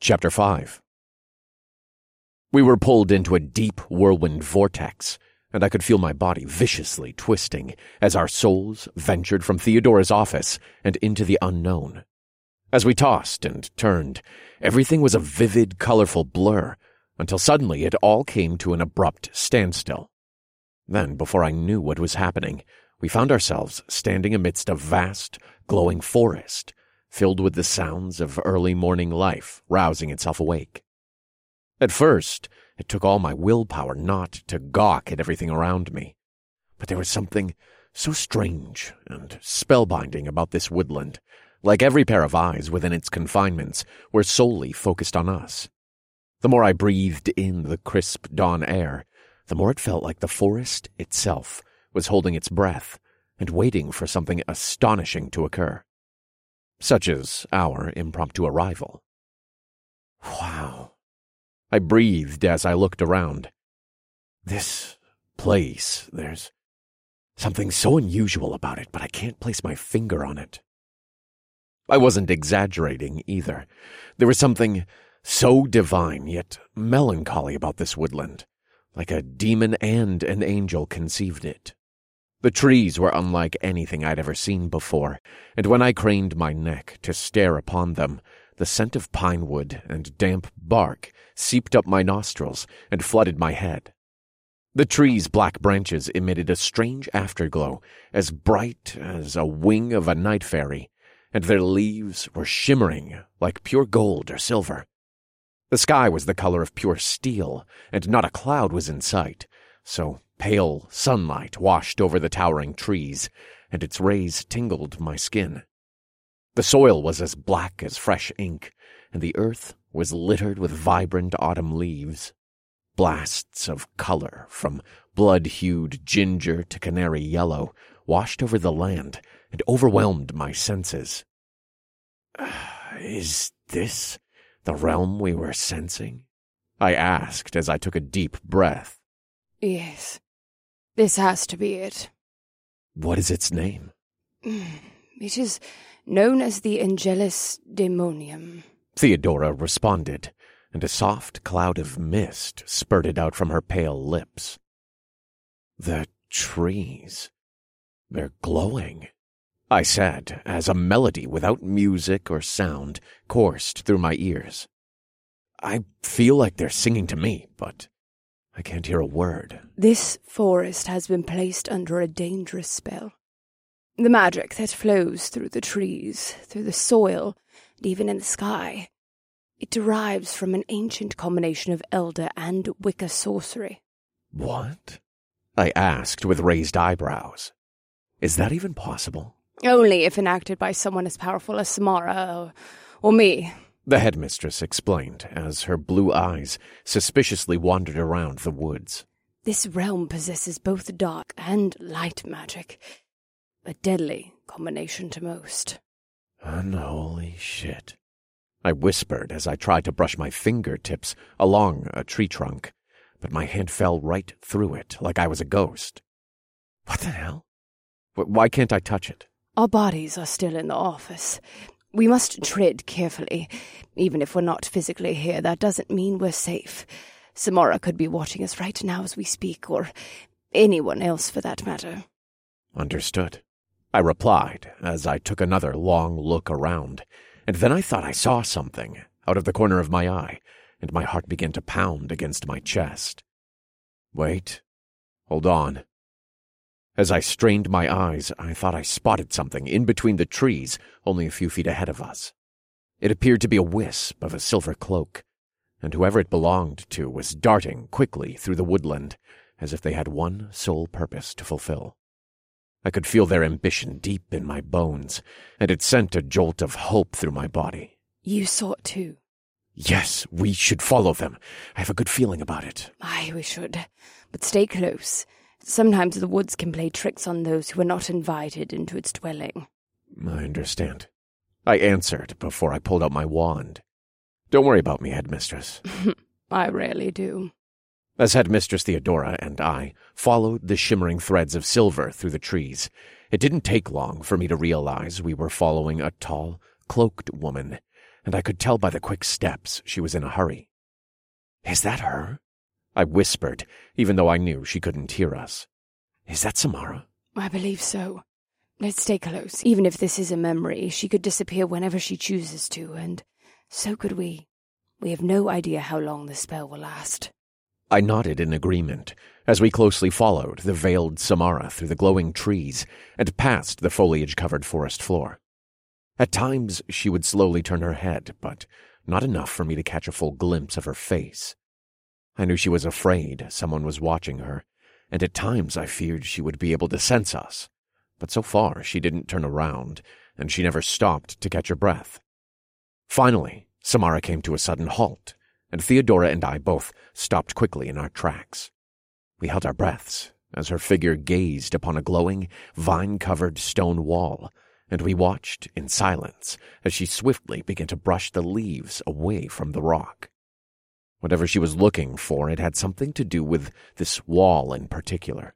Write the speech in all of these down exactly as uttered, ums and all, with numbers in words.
Chapter five. We were pulled into a deep whirlwind vortex, and I could feel my body viciously twisting as our souls ventured from Theodora's office and into the unknown. As we tossed and turned, everything was a vivid, colorful blur, until suddenly it all came to an abrupt standstill. Then, before I knew what was happening, we found ourselves standing amidst a vast, glowing forest, filled with the sounds of early morning life rousing itself awake. At first, it took all my willpower not to gawk at everything around me, but there was something so strange and spellbinding about this woodland, like every pair of eyes within its confinements were solely focused on us. The more I breathed in the crisp dawn air, the more it felt like the forest itself was holding its breath and waiting for something astonishing to occur. Such as our impromptu arrival. Wow. I breathed as I looked around. This place, there's something so unusual about it, but I can't place my finger on it. I wasn't exaggerating either. There was something so divine yet melancholy about this woodland, like a demon and an angel conceived it. The trees were unlike anything I'd ever seen before, and when I craned my neck to stare upon them, the scent of pine wood and damp bark seeped up my nostrils and flooded my head. The trees' black branches emitted a strange afterglow, as bright as a wing of a night fairy, and their leaves were shimmering like pure gold or silver. The sky was the color of pure steel, and not a cloud was in sight, so pale sunlight washed over the towering trees, and its rays tingled my skin. The soil was as black as fresh ink, and the earth was littered with vibrant autumn leaves. Blasts of color, from blood-hued ginger to canary yellow, washed over the land and overwhelmed my senses. Is this the realm we were sensing? I asked as I took a deep breath. Yes. This has to be it. What is its name? It is known as the Angelus Daemonium, Theodora responded, and a soft cloud of mist spurted out from her pale lips. The trees. They're glowing, I said, as a melody without music or sound coursed through my ears. I feel like they're singing to me, but I can't hear a word. This forest has been placed under a dangerous spell. The magic that flows through the trees, through the soil, and even in the sky, it derives from an ancient combination of Elder and Wicca sorcery. What? I asked with raised eyebrows. Is that even possible? Only if enacted by someone as powerful as Samara, or, or me. The headmistress explained, as her blue eyes suspiciously wandered around the woods. This realm possesses both dark and light magic. A deadly combination to most. Unholy shit, I whispered as I tried to brush my fingertips along a tree trunk, but my hand fell right through it like I was a ghost. What the hell? Why can't I touch it? Our bodies are still in the office. We must tread carefully. Even if we're not physically here, that doesn't mean we're safe. Samara could be watching us right now as we speak, or anyone else for that matter. Understood, I replied as I took another long look around, and then I thought I saw something out of the corner of my eye, and my heart began to pound against my chest. Wait. Hold on. As I strained my eyes, I thought I spotted something in between the trees only a few feet ahead of us. It appeared to be a wisp of a silver cloak, and whoever it belonged to was darting quickly through the woodland as if they had one sole purpose to fulfill. I could feel their ambition deep in my bones, and it sent a jolt of hope through my body. You saw it too? Yes, we should follow them. I have a good feeling about it. Aye, we should. But stay close. Sometimes the woods can play tricks on those who are not invited into its dwelling. I understand, I answered before I pulled out my wand. Don't worry about me, Headmistress. I rarely do. As Headmistress Theodora and I followed the shimmering threads of silver through the trees, it didn't take long for me to realize we were following a tall, cloaked woman, and I could tell by the quick steps she was in a hurry. "Is that her?" I whispered, even though I knew she couldn't hear us. "Is that Samara?" "I believe so. Let's stay close. Even if this is a memory, she could disappear whenever she chooses to, and so could we. We have no idea how long the spell will last." I nodded in agreement as we closely followed the veiled Samara through the glowing trees and past the foliage-covered forest floor. At times she would slowly turn her head, but not enough for me to catch a full glimpse of her face. I knew she was afraid someone was watching her, and at times I feared she would be able to sense us. But so far she didn't turn around, and she never stopped to catch her breath. Finally, Samara came to a sudden halt, and Theodora and I both stopped quickly in our tracks. We held our breaths as her figure gazed upon a glowing, vine-covered stone wall, and we watched in silence as she swiftly began to brush the leaves away from the rock. Whatever she was looking for, it had something to do with this wall in particular.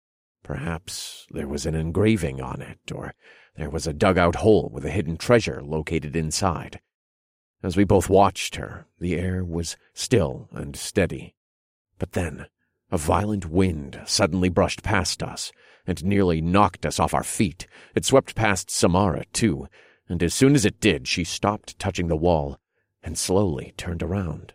Perhaps there was an engraving on it, or there was a dug-out hole with a hidden treasure located inside. As we both watched her, the air was still and steady. But then, a violent wind suddenly brushed past us and nearly knocked us off our feet. It swept past Samara, too, and as soon as it did, she stopped touching the wall and slowly turned around.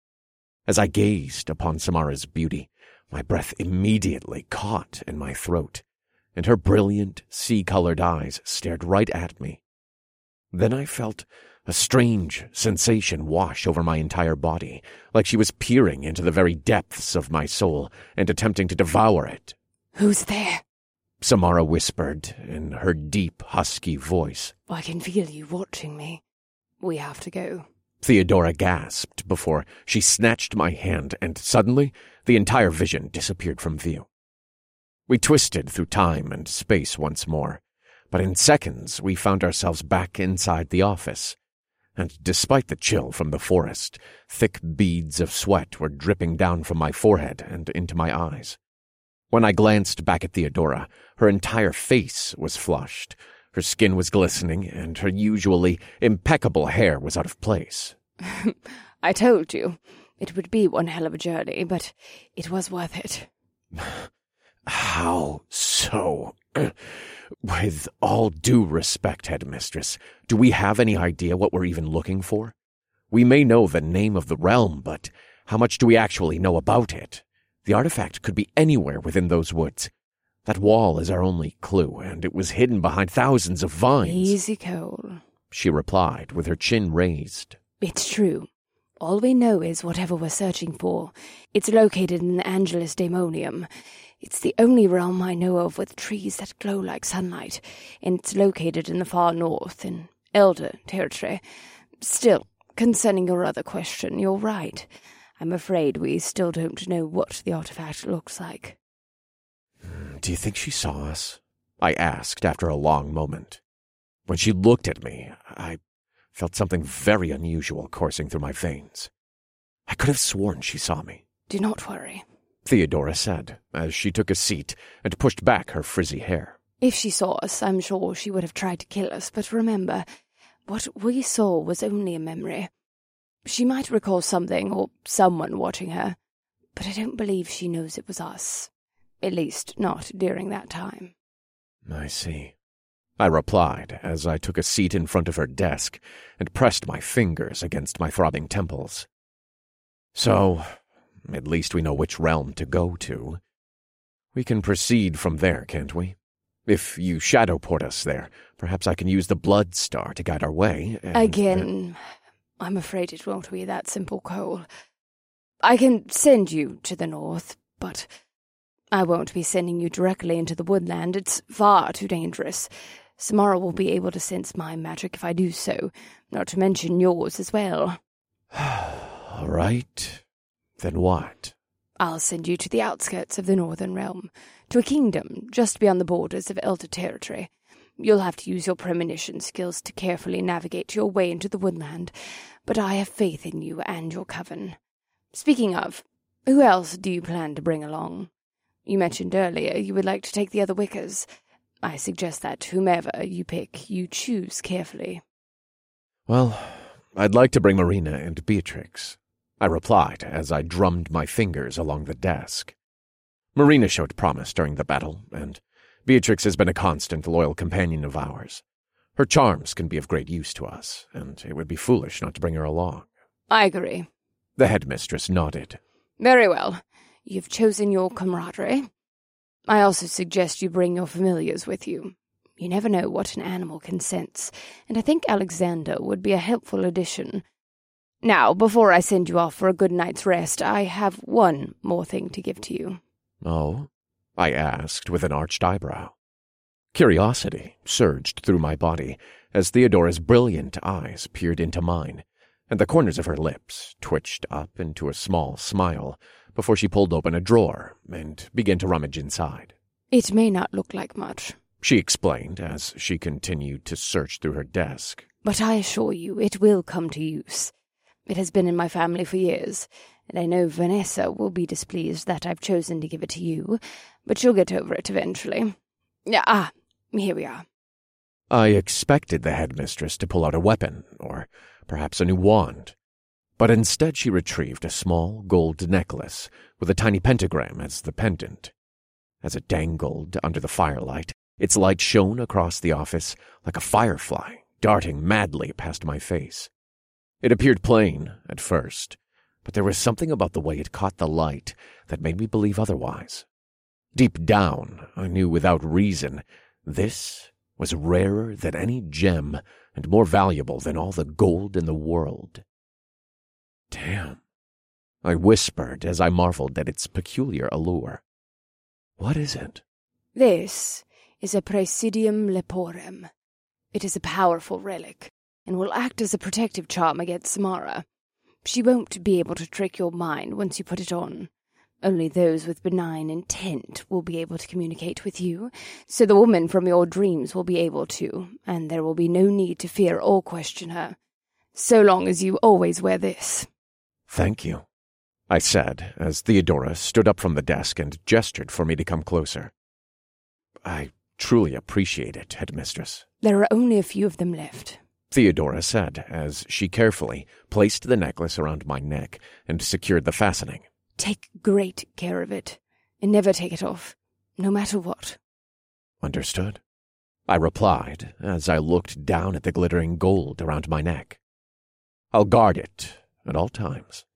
As I gazed upon Samara's beauty, my breath immediately caught in my throat, and her brilliant, sea-colored eyes stared right at me. Then I felt a strange sensation wash over my entire body, like she was peering into the very depths of my soul and attempting to devour it. "Who's there?" Samara whispered in her deep, husky voice. "I can feel you watching me. We have to go." Theodora gasped before she snatched my hand, and suddenly the entire vision disappeared from view. We twisted through time and space once more, but in seconds we found ourselves back inside the office. And despite the chill from the forest, thick beads of sweat were dripping down from my forehead and into my eyes. When I glanced back at Theodora, her entire face was flushed, her skin was glistening, and her usually impeccable hair was out of place. "I told you. It would be one hell of a journey, but it was worth it." "How so? With all due respect, Headmistress, do we have any idea what we're even looking for? We may know the name of the realm, but how much do we actually know about it? The artifact could be anywhere within those woods. That wall is our only clue, and it was hidden behind thousands of vines." "Easy, Cole," she replied, with her chin raised. "It's true. All we know is whatever we're searching for. It's located in the Angelus Daemonium. It's the only realm I know of with trees that glow like sunlight, and it's located in the far north, in Elder territory. Still, concerning your other question, you're right. I'm afraid we still don't know what the artifact looks like." "Do you think she saw us?" I asked after a long moment. When she looked at me, I felt something very unusual coursing through my veins. I could have sworn she saw me. "Do not worry," Theodora said, as she took a seat and pushed back her frizzy hair. "If she saw us, I'm sure she would have tried to kill us, but remember, what we saw was only a memory. She might recall something or someone watching her, but I don't believe she knows it was us. At least, not during that time." "I see," I replied as I took a seat in front of her desk and pressed my fingers against my throbbing temples. "So, at least we know which realm to go to. We can proceed from there, can't we? If you shadowport us there, perhaps I can use the blood star to guide our way." And Again, I'm afraid it won't be that simple, Cole. I can send you to the north, but I won't be sending you directly into the woodland. It's far too dangerous. Samara will be able to sense my magic if I do so, not to mention yours as well. All right. Then what? I'll send you to the outskirts of the northern realm, to a kingdom just beyond the borders of Elder territory. You'll have to use your premonition skills to carefully navigate your way into the woodland, but I have faith in you and your coven. Speaking of, who else do you plan to bring along? You mentioned earlier you would like to take the other Wickers. I suggest that whomever you pick, you choose carefully. Well, I'd like to bring Marina and Beatrix, I replied as I drummed my fingers along the desk. Marina showed promise during the battle, and Beatrix has been a constant, loyal companion of ours. Her charms can be of great use to us, and it would be foolish not to bring her along. I agree. The headmistress nodded. Very well. You've chosen your camaraderie. I also suggest you bring your familiars with you. You never know what an animal can sense, and I think Alexander would be a helpful addition. Now, before I send you off for a good night's rest, I have one more thing to give to you. Oh? I asked with an arched eyebrow. Curiosity surged through my body as Theodora's brilliant eyes peered into mine, and the corners of her lips twitched up into a small smile before she pulled open a drawer and began to rummage inside. It may not look like much, she explained as she continued to search through her desk. But I assure you it will come to use. It has been in my family for years, and I know Vanessa will be displeased that I've chosen to give it to you, but she'll get over it eventually. Ah, here we are. I expected the headmistress to pull out a weapon, or perhaps a new wand, but instead she retrieved a small gold necklace with a tiny pentagram as the pendant. As it dangled under the firelight, its light shone across the office like a firefly darting madly past my face. It appeared plain at first, but there was something about the way it caught the light that made me believe otherwise. Deep down, I knew without reason, this was rarer than any gem and more valuable than all the gold in the world. Damn, I whispered as I marveled at its peculiar allure. What is it? This is a Praesidium Leporem. It is a powerful relic, and will act as a protective charm against Samara. She won't be able to trick your mind once you put it on. Only those with benign intent will be able to communicate with you, so the woman from your dreams will be able to, and there will be no need to fear or question her, so long as you always wear this. Thank you, I said, as Theodora stood up from the desk and gestured for me to come closer. I truly appreciate it, headmistress. There are only a few of them left, Theodora said, as she carefully placed the necklace around my neck and secured the fastening. Take great care of it, and never take it off, no matter what. Understood, I replied, as I looked down at the glittering gold around my neck. I'll guard it at all times.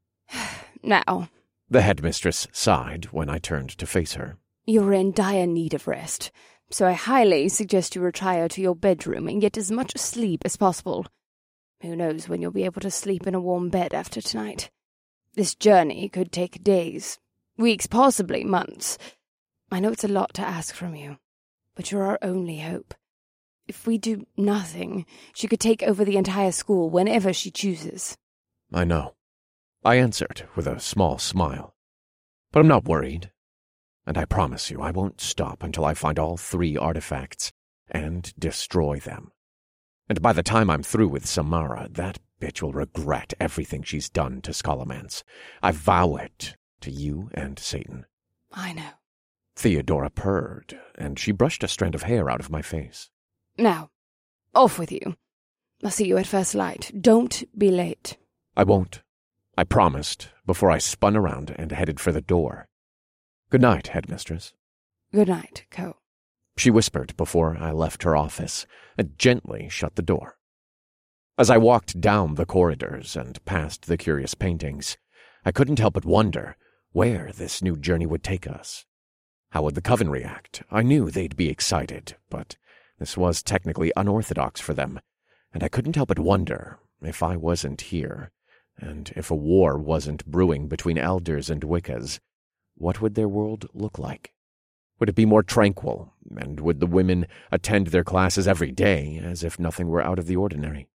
Now, the headmistress sighed when I turned to face her. You're in dire need of rest, so I highly suggest you retire to your bedroom and get as much sleep as possible. Who knows when you'll be able to sleep in a warm bed after tonight? This journey could take days, weeks, possibly months. I know it's a lot to ask from you, but you're our only hope. If we do nothing, she could take over the entire school whenever she chooses. I know, I answered with a small smile. But I'm not worried. And I promise you I won't stop until I find all three artifacts and destroy them. And by the time I'm through with Samara, that bitch will regret everything she's done to Scholomance. I vow it to you and Satan. I know. Theodora purred, and she brushed a strand of hair out of my face. Now, off with you. I'll see you at first light. Don't be late. I won't, I promised, before I spun around and headed for the door. Good night, headmistress. Good night, Co. She whispered before I left her office and gently shut the door. As I walked down the corridors and past the curious paintings, I couldn't help but wonder where this new journey would take us. How would the Coven react? I knew they'd be excited, but this was technically unorthodox for them, and I couldn't help but wonder if I wasn't here, and if a war wasn't brewing between elders and Wiccas, what would their world look like? Would it be more tranquil, and would the women attend their classes every day as if nothing were out of the ordinary?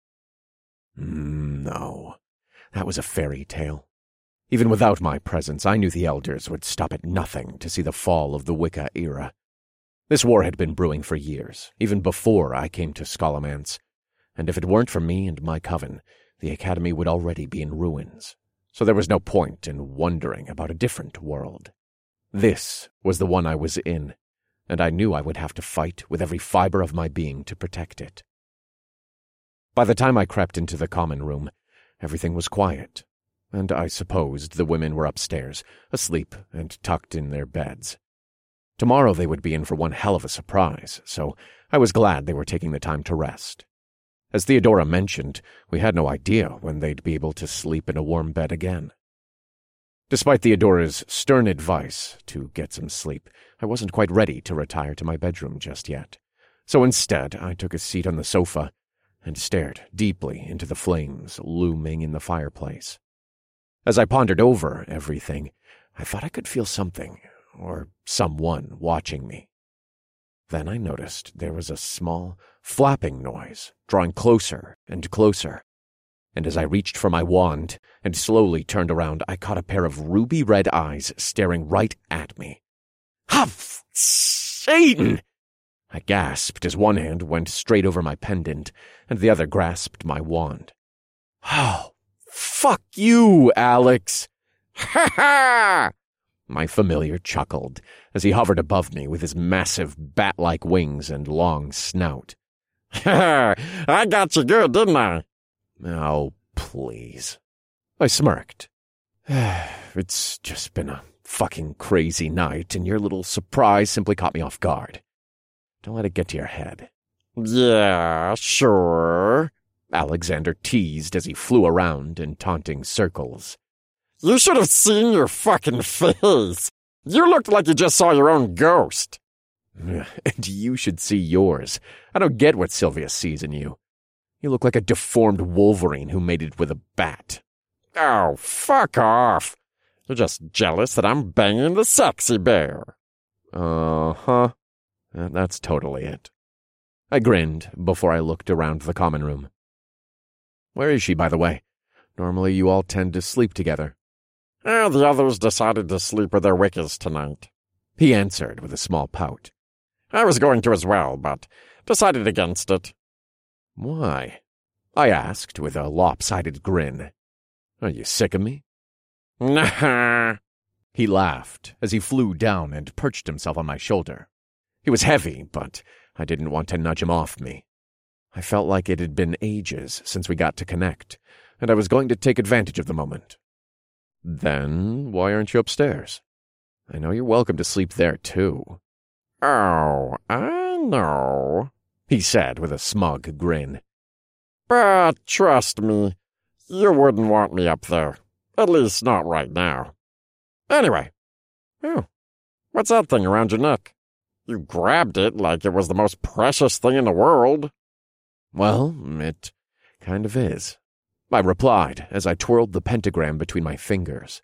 Mm, no, that was a fairy tale. Even without my presence, I knew the elders would stop at nothing to see the fall of the Wicca era. This war had been brewing for years, even before I came to Scholomance, and if it weren't for me and my coven, the academy would already be in ruins. So there was no point in wondering about a different world. This was the one I was in, and I knew I would have to fight with every fiber of my being to protect it. By the time I crept into the common room, everything was quiet, and I supposed the women were upstairs, asleep and tucked in their beds. Tomorrow they would be in for one hell of a surprise, so I was glad they were taking the time to rest. As Theodora mentioned, we had no idea when they'd be able to sleep in a warm bed again. Despite Theodora's stern advice to get some sleep, I wasn't quite ready to retire to my bedroom just yet. So instead, I took a seat on the sofa and stared deeply into the flames looming in the fireplace. As I pondered over everything, I thought I could feel something, or someone, watching me. Then I noticed there was a small, flapping noise, drawing closer and closer. And as I reached for my wand and slowly turned around, I caught a pair of ruby-red eyes staring right at me. "Ah, Satan!" I gasped as one hand went straight over my pendant, and the other grasped my wand. "Oh, fuck you, Alex!" "Ha ha!" My familiar chuckled as he hovered above me with his massive bat-like wings and long snout. "Ha ha! I got you good, didn't I?" "Oh, please." I smirked. "It's just been a fucking crazy night, and your little surprise simply caught me off guard. Don't let it get to your head." "Yeah, sure," Alexander teased as he flew around in taunting circles. "You should have seen your fucking face. You looked like you just saw your own ghost." "And you should see yours. I don't get what Sylvia sees in you. You look like a deformed Wolverine who mated with a bat." "Oh, fuck off. You're just jealous that I'm banging the sexy bear." "Uh-huh. That's totally it." I grinned before I looked around the common room. "Where is she, by the way? Normally you all tend to sleep together." "Eh, the others decided to sleep with their wickies tonight," he answered with a small pout. "I was going to as well, but decided against it." "Why?" I asked with a lopsided grin. "Are you sick of me?" "Nah." He laughed as he flew down and perched himself on my shoulder. He was heavy, but I didn't want to nudge him off me. I felt like it had been ages since we got to connect, and I was going to take advantage of the moment. "Then why aren't you upstairs? I know you're welcome to sleep there, too." "Oh, I know," he said with a smug grin. "But trust me, you wouldn't want me up there. At least not right now. Anyway, oh, what's that thing around your neck? You grabbed it like it was the most precious thing in the world." "Well, it kind of is," I replied as I twirled the pentagram between my fingers.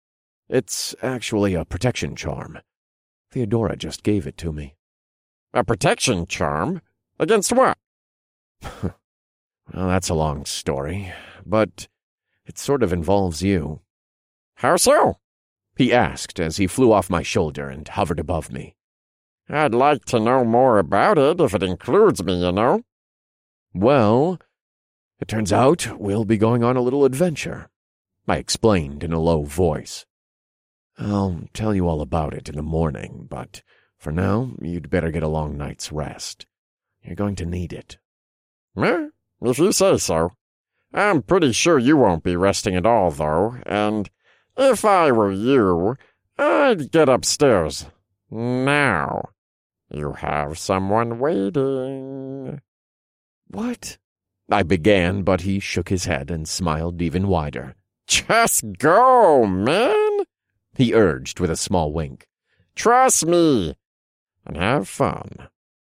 "It's actually a protection charm. Theodora just gave it to me." "A protection charm? Against what?" "Well, that's a long story, but it sort of involves you." "How so?" he asked as he flew off my shoulder and hovered above me. "I'd like to know more about it if it includes me, you know." "Well, it turns out we'll be going on a little adventure," I explained in a low voice. "I'll tell you all about it in the morning, but for now, you'd better get a long night's rest. You're going to need it." "Eh, if you say so. I'm pretty sure you won't be resting at all, though, and if I were you, I'd get upstairs. Now. You have someone waiting." "What?" I began, but he shook his head and smiled even wider. "Just go, man," he urged with a small wink. "Trust me, and have fun."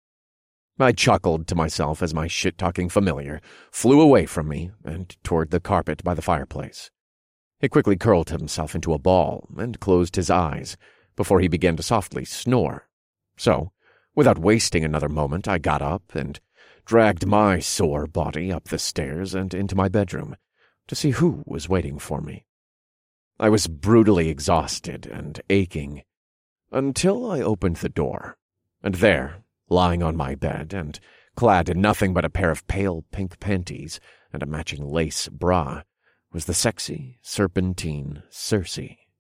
I chuckled to myself as my shit-talking familiar flew away from me and toward the carpet by the fireplace. He quickly curled himself into a ball and closed his eyes before he began to softly snore. So, without wasting another moment, I got up and dragged my sore body up the stairs and into my bedroom to see who was waiting for me. I was brutally exhausted and aching until I opened the door, and there, lying on my bed and clad in nothing but a pair of pale pink panties and a matching lace bra, was the sexy, serpentine Circe.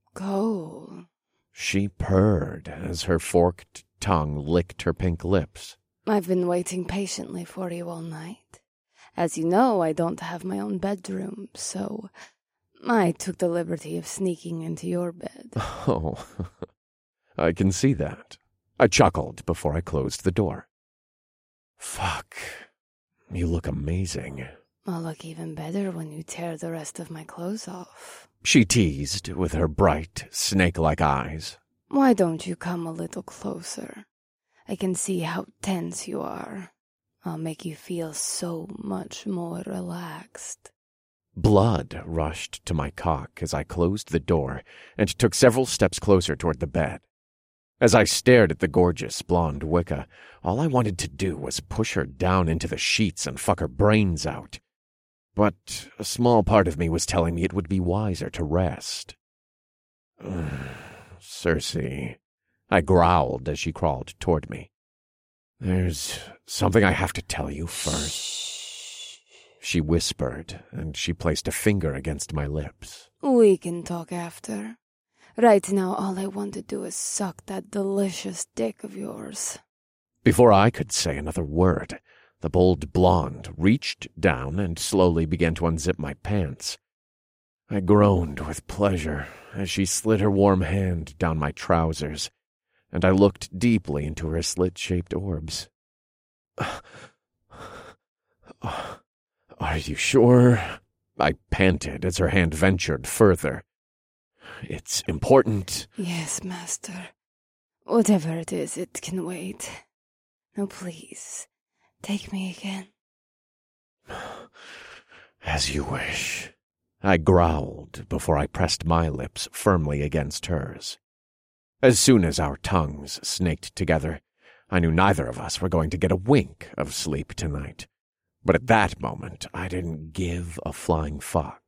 "Go." She purred as her forked tongue licked her pink lips. "I've been waiting patiently for you all night, As you know, I don't have my own bedroom, so I took the liberty of sneaking into your bed. Oh, I can see that. I chuckled before I closed the door. Fuck. You look amazing. I'll look even better when you tear the rest of my clothes off. She teased with her bright, snake-like eyes. Why don't you come a little closer? I can see how tense you are. I'll make you feel so much more relaxed. Blood rushed to my cock as I closed the door and took several steps closer toward the bed. As I stared at the gorgeous blonde Wicca, all I wanted to do was push her down into the sheets and fuck her brains out. But a small part of me was telling me it would be wiser to rest. Cersei, I growled as she crawled toward me. There's something I have to tell you first. Shh. She whispered, and she placed a finger against my lips. We can talk after. Right now, all I want to do is suck that delicious dick of yours. Before I could say another word, the bold blonde reached down and slowly began to unzip my pants. I groaned with pleasure as she slid her warm hand down my trousers, and I looked deeply into her slit-shaped orbs. Are you sure? I panted as her hand ventured further. It's important. Yes, master. Whatever it is, it can wait. Now please, take me again. As you wish. I growled before I pressed my lips firmly against hers. As soon as our tongues snaked together, I knew neither of us were going to get a wink of sleep tonight. But at that moment, I didn't give a flying fuck.